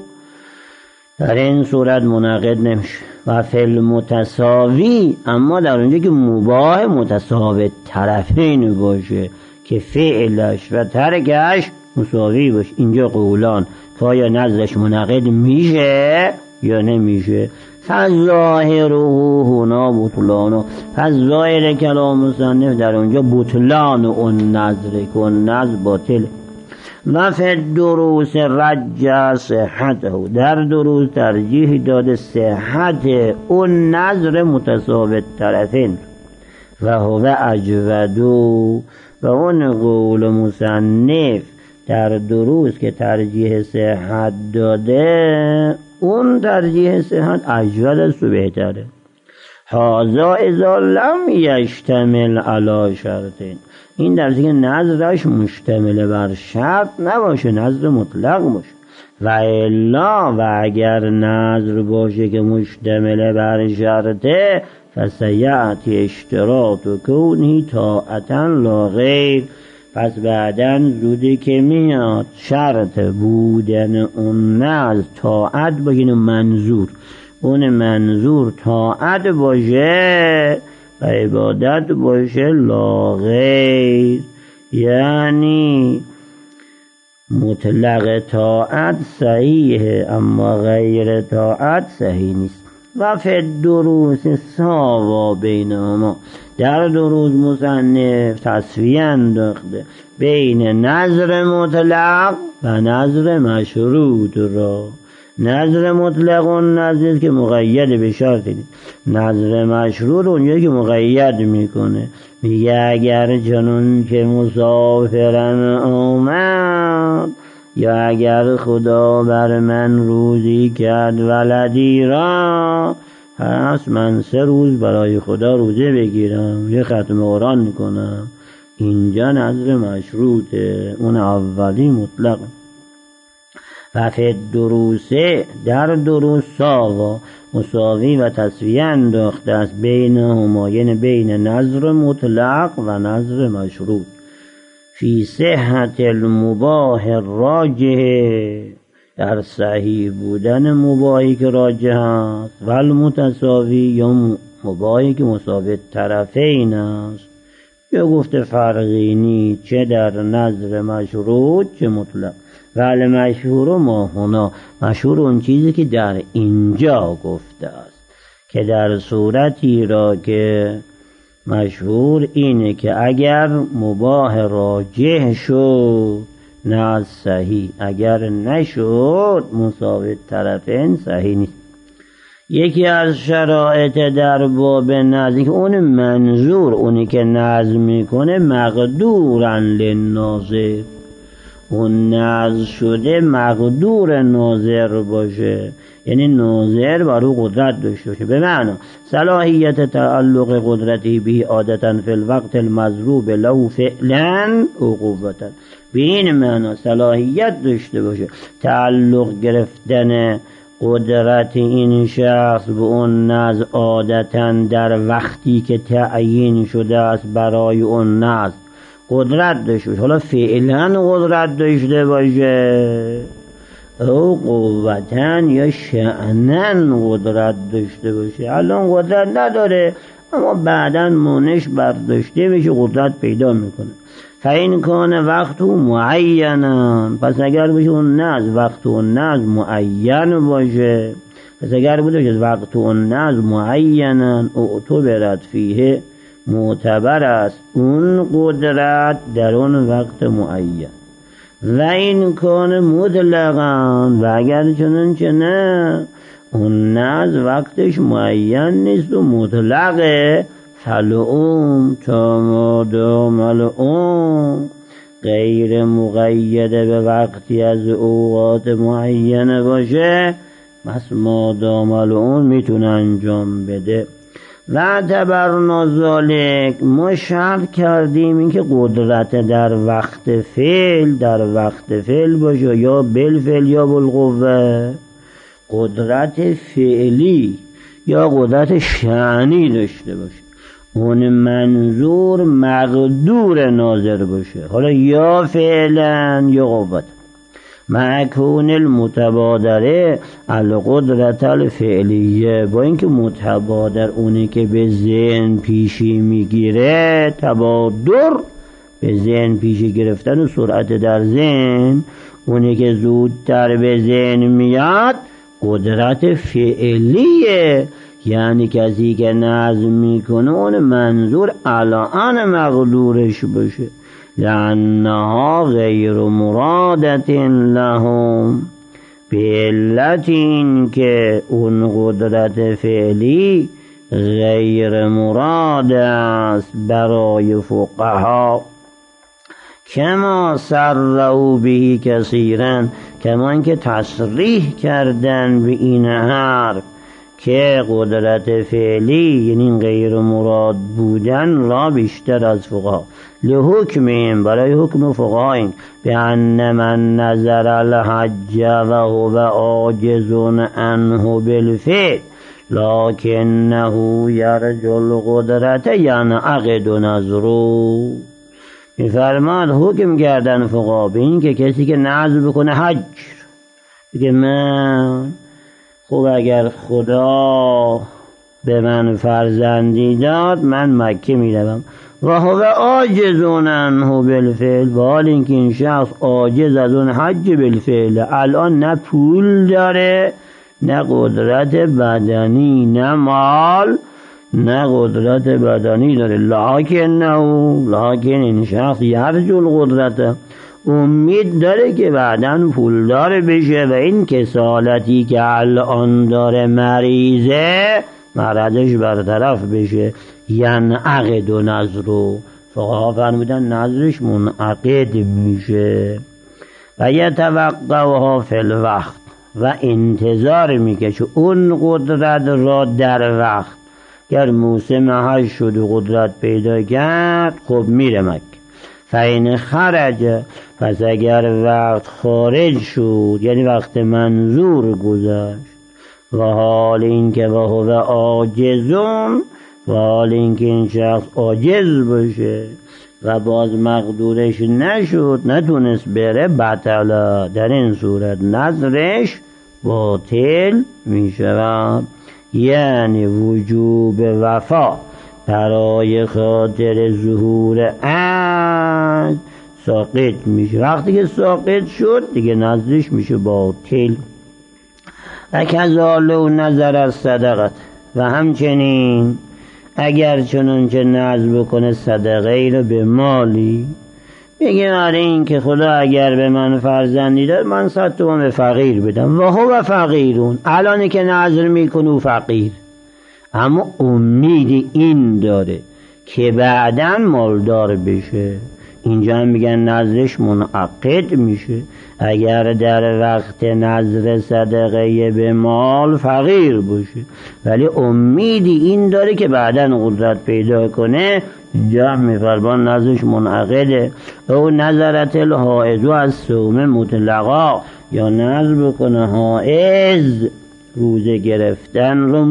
در این صورت منعقد نمیشه. و فی المتساوی، اما در اونجا که مباح متساوی طرفین باشه که فعلش و ترکش مساوی باشه، اینجا قولان که آیا نظرش منعقد میشه یا نمیشه. فظاهره هنا بطلانه، پس ظاهر کلام مصنف در اونجا بطلان اون نظره که اون نظر باطله. و فی الدروس رجع صحته، در دروس ترجیح داده صحت اون نظر متساوی طرفین. و هو اجودو، و اون قول مصنف در دروس که ترجیح صحت داده، اون ترجیح صحت اجود است و بهتره. هذا اذا لم یشتمل علی شرطین، این در که نظرش مشتمل بر شرط نباشه، نظر مطلق باشه. و الا، و اگر نظر باشه که مشتمل بر شرطه، فسیأتی اشتراط کونی طاعتا لا غیر، پس بعداً زوده که میاد شرط بودن اون نظر طاعت باشه، منظور اون منظور طاعت باشه و عبادت باشه لا غیر، یعنی مطلق طاعت صحیحه اما غیر طاعت صحیح نیست. و فی الدروس ساوا بینهما، در دروس مصنف تسویه انداخته بین نظر مطلق و نظر مشروط را. نظر مطلق اون نظر که مقید به شرط نیست، نظر مشروط اونجایی که مقید میکنه، میگه اگر چنون که مسافرم آمد، یا اگر خدا بر من روزی کرد ولدی را، پس من 3 روز برای خدا روزه بگیرم، یه ختم قرآن میکنم. اینجا نظر مشروطه، اون اولی مطلق. و فی الدروسه، در دروس ساوا مساوی و تسویه انداخته است بینهما، یعنی بین نظر مطلق و نظر مشروط. فی صحت المباح الراجح، در صحیح بودن مباحی که راجح است و المتساوی یا مباحی که مساوی طرفین است، یا گفته فرقی نیست چه در نظر مشروط چه مطلق. ولی مشهور ما هنا، مشهور اون چیزی که در اینجا گفته است، که در صورتی را که مشهور اینه که اگر مباح راجح شد نه صحیح، اگر نشد مساوی طرفین صحیح نیست. یکی از شرایط در باب نظم که اون منظور، اونی که نظم میکنه مقدورن للناظر، اون نظم شده مقدور ناظر باشه، یعنی ناظر بر او قدرت داشته باشه. به معنی صلاحیت تعلق قدرتی به عادتا فی الوقت المضروب له فعلا او قوتا، به این معنی صلاحیت داشته باشه تعلق گرفتن قدرت این شخص به اون نظم عادتا در وقتی که تعیین شده است برای اون نظم قدرت داشته باشه. حالا فعلا قدرت داشته باشه او قوتا یا شأنن قدرت داشته باشه. الان قدرت نداره اما بعدا مونش برداشته میشه، قدرت پیدا میکنه. فین کان وقت معینا، پس اگر باشه اون نظم وقت اون نظم معین باشه، پس اگر بوده وقت اون نظم معینا اعتبرت فیه، معتبر است اون قدرت در اون وقت معین. و این کان مطلقا، و اگر چنانچه نه اون نظم وقتش معین نیست و مطلقه، فلعوم تا مادام العوم غیر مقیده به وقتی از اوقات معینه باشه، بس مادام العوم میتونه انجام بده. و تبرنا ذالک، ما شرط کردیم این که قدرت در وقت فعل، در وقت فعل باشه یا بالفعل یا بالقوه، قدرت فعلی یا قدرت شأنی داشته باشه، اون منظور مقدور ناظر باشه، حالا یا فعلا یا قوت. معکون المتبادره القدرت الفعلیه، با اینکه متبادر اونی که به ذهن پیشی میگیره، تبادر به ذهن پیشی گرفتن و سرعت در ذهن، اونی که زودتر به ذهن میاد قدرت فعلیه، یعنی کسی که نظم میکنه اون منظور الان مقدورش باشه، لأنها غیر مرادت لهم، به علت این که اون قدرت فعلی غیر مراد است برای فقها. کما سرعوا به کثیرا، کما اینکه تصریح کردن به این حرف که قدرت فعلی یعنی غیر مراد بودن را بیشتر از فقها، لحکمهم برای حکم فقهاین، به ان من نظر الحج و هو عاجز عنه بالفعل لکنه یرجو القدرت ینعقد نظره. میفرماد حکم کردن فقها به این که کسی که نظر بکنه حج، بگه من خب اگر خدا به من فرزندی داد من مکه میروم، و هو عاجز عنه بالفعل، و حال اینکه این شخص عاجز از اون حج بالفعل، الان نه پول داره نه قدرت بدنی نه مال، نه قدرت بدنی داره، لکن این شخص یرجو القدرت، امید داره که بعداً پولدار بشه و این کسالتی که الان داره مریضه مرضش برطرف بشه، ینعقد نظره، فقها فرمودن نظرش منعقد میشه. و یتوقعها فی الوقت، و انتظار میکشه اون قدرت را در وقت، گر موسم حج شد و قدرت پیدا کرد خب میره مکه. فین خرج، پس اگر وقت خارج شد یعنی وقت منظور گذشت، و حال اینکه و هو عاجزون، و حال اینکه این شخص عاجز باشه و باز مقدورش نشد، نتونست بره، بطلا، در این صورت نظرش باطل می شود. یعنی وجوب وفا برای خاطر ظهور عجز ساقط میشه. وقتی که ساقط شد دیگه نظرش میشه باطل. و کذالک نظر از صدقت، و همچنین اگر چنانچه نذر بکنه صدقه ای رو به مالی، بگه آره این که خدا اگر به من فرزندی داد من 100 تومان به فقیر بدم، و هو فقیرون، الانی که نذر میکنه و فقیر، اما امید این داره که بعداً مالدار بشه. اینجا هم میگن نذرش منعقد میشه. اگر در وقت نذر صدقه به مال فقیر باشه ولی امیدی این داره که بعداً قدرت پیدا کنه، اینجا میفرمان نذرش منعقده. او نظرت الحائض از صوم مطلقا، یا نذر بکنه حائض روزه گرفتن رو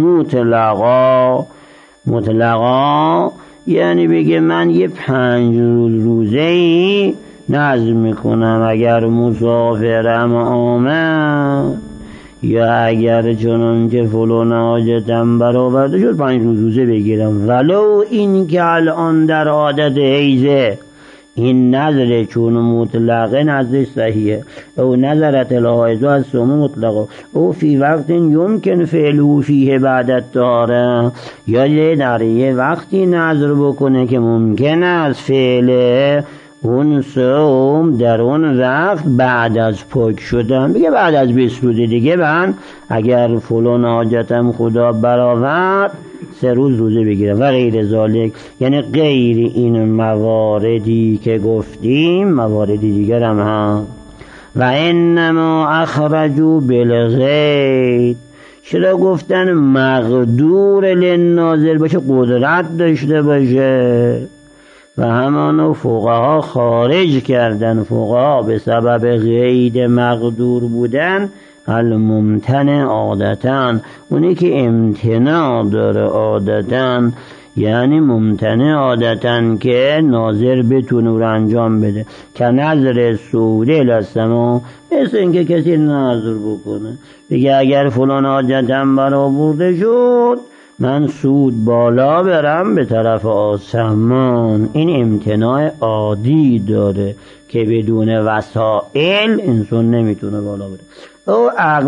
مطلقا یعنی بگه من یه 5 روزه ای نذر میکنم اگر مسافرم آمد، یا اگر چنانچه فلان حاجتم برآورده شد 5 روزه بگیرم، ولو این که الان در عادت حیضه. این نظر چون مطلقه نظر صحیحه. او نظرت الحائض از صوم مطلقه او فی وقت یمکن فعله فیه بعد الطهاره، یا در یه وقتی نظر بکنه که ممکن است فعله اون صوم در اون وقت بعد از پاک شدن، بگه بعد از 20 روز دیگه من اگر فلان حاجتم خدا برآورد 3 روز روزه بگیرم و غیر ذالک. یعنی غیر این مواردی که گفتیم مواردی دیگر هم هست. و انما اخرجوا بالغیب، چرا گفتن مقدور للناظر باشه، قدرت داشته باشه، و همانو فقها خارج کردن. فقها به سبب غیر مقدور بودن الممتنع عادتاً، اونی که امتناع داره عادتاً، یعنی ممتنع عادتاً که ناظر بتونه رو انجام بده، که نظر سوده الاسما، مثل اینکه کسی نظر بکنه بگه اگر فلان حاجتم برآورده شد من سود بالا برم به طرف آسمان. این امتناع عادی داره که بدون وسائل انسان نمیتونه بالا بره. او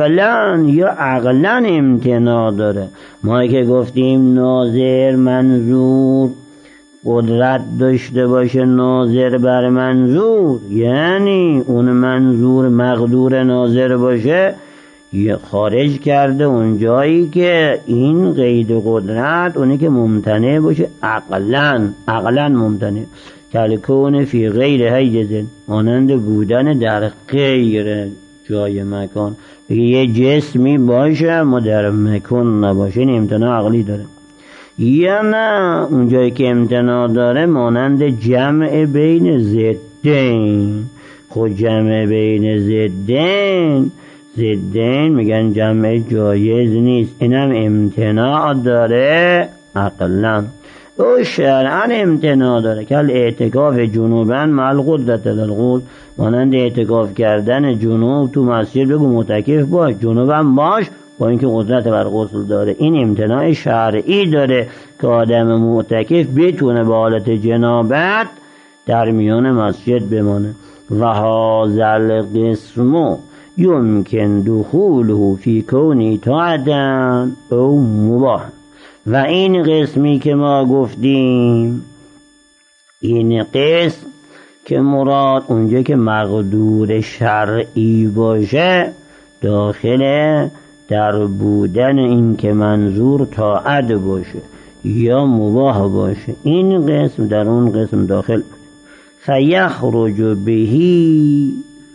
عقلاً امتناع داره. ما که گفتیم ناظر منظور قدرت داشته باشه، ناظر بر منظور، یعنی اون منظور مقدور ناظر باشه، خارج کرده اون جایی که این قید قدرت اونی که ممتنع باشه عقلاً ممتنع، کلکون فی غیر حیز، مانند بودن در غیر جای مکان. یه جسمی باشه اما در مکان نباشه، این امتناع عقلی داره. یا نه اون جایی که امتناع داره مانند جمع بین ضدین. خود جمع بین ضدین میگن جمع جایز نیست، اینم امتناع داره عقلاً. او شرعاً امتناع داره که اعتکاف جنوباً مع القدرة للغسل، مانند اعتکاف کردن جنوب تو مسجد، بگو معتکف باش جنوبم باش با اینکه قدرت بر غسل داره. این امتناع شرعی داره که آدم معتکف بتونه به حالت جنابت در میان مسجد بمانه. و هذا القسم یمکن دخوله فی کونی طاعة او مباح. و این قسمی که ما گفتیم، این قسم که مراد اونجا که مقدور شرعی باشه داخل در بودن این که منظور طاعت باشه یا مباح باشه، این قسم در اون قسم داخل. فیخرج بهی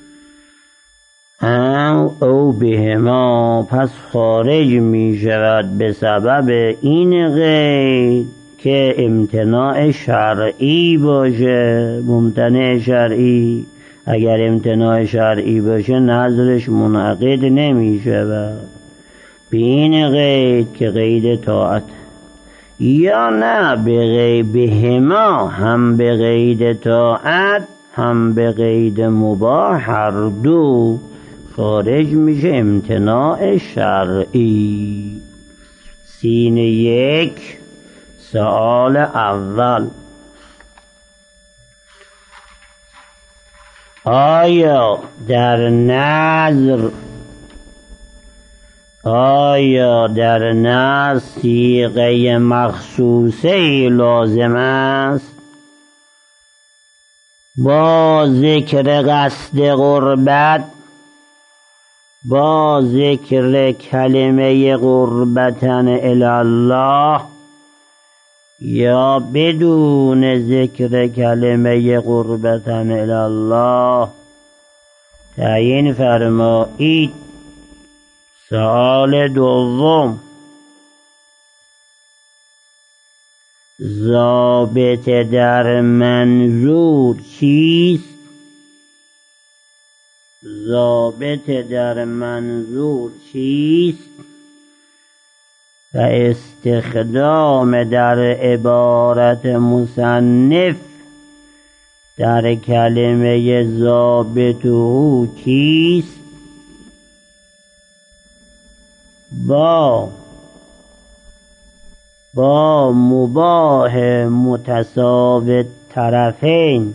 او بهما، پس خارج می شود به سبب این قید که امتناع شرعی باشه، ممتنع شرعی. اگر امتناع شرعی باشه نظرش منعقد نمی شود به این قید که قید طاعت. یا نه بهما، هم به قید طاعت هم به قید مباح، هر دو خارج میشه امتناع شرعی. سین 1 سوال اول: آیا در نظر صیغه مخصوصه لازم است با ذکر قصد قربت، با ذکر کلمه قربتن الله، یا بدون ذکر کلمه قربتن الله؟ تعیین فرمایید. سوال دوم: ضابط در منظور چیست؟ ضابط در منظور چیست و استخدام در عبارت مصنف در کلمه ضابطه چیست؟ با مباح متساوی طرفین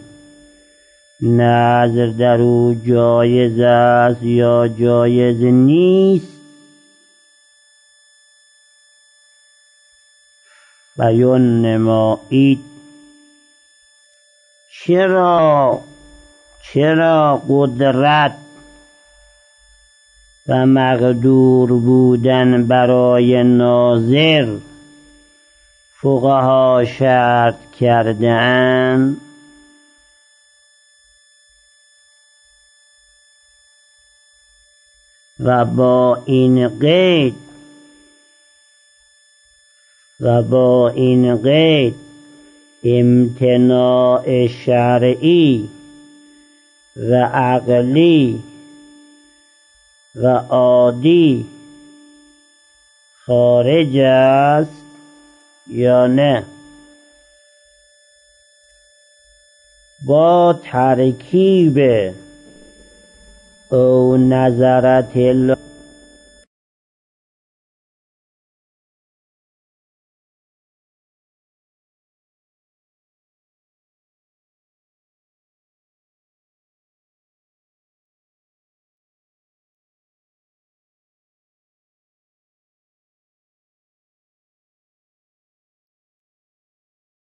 نظر در او جایز است یا جایز نیست؟ بیان نمایید. چرا قدرت و مقدور بودن برای ناظر فقها شرط کرده‌اند؟ و با این قید امتناع شرعی و عقلی و عادی خارج است یا نه؟ با ترکیب او نظرت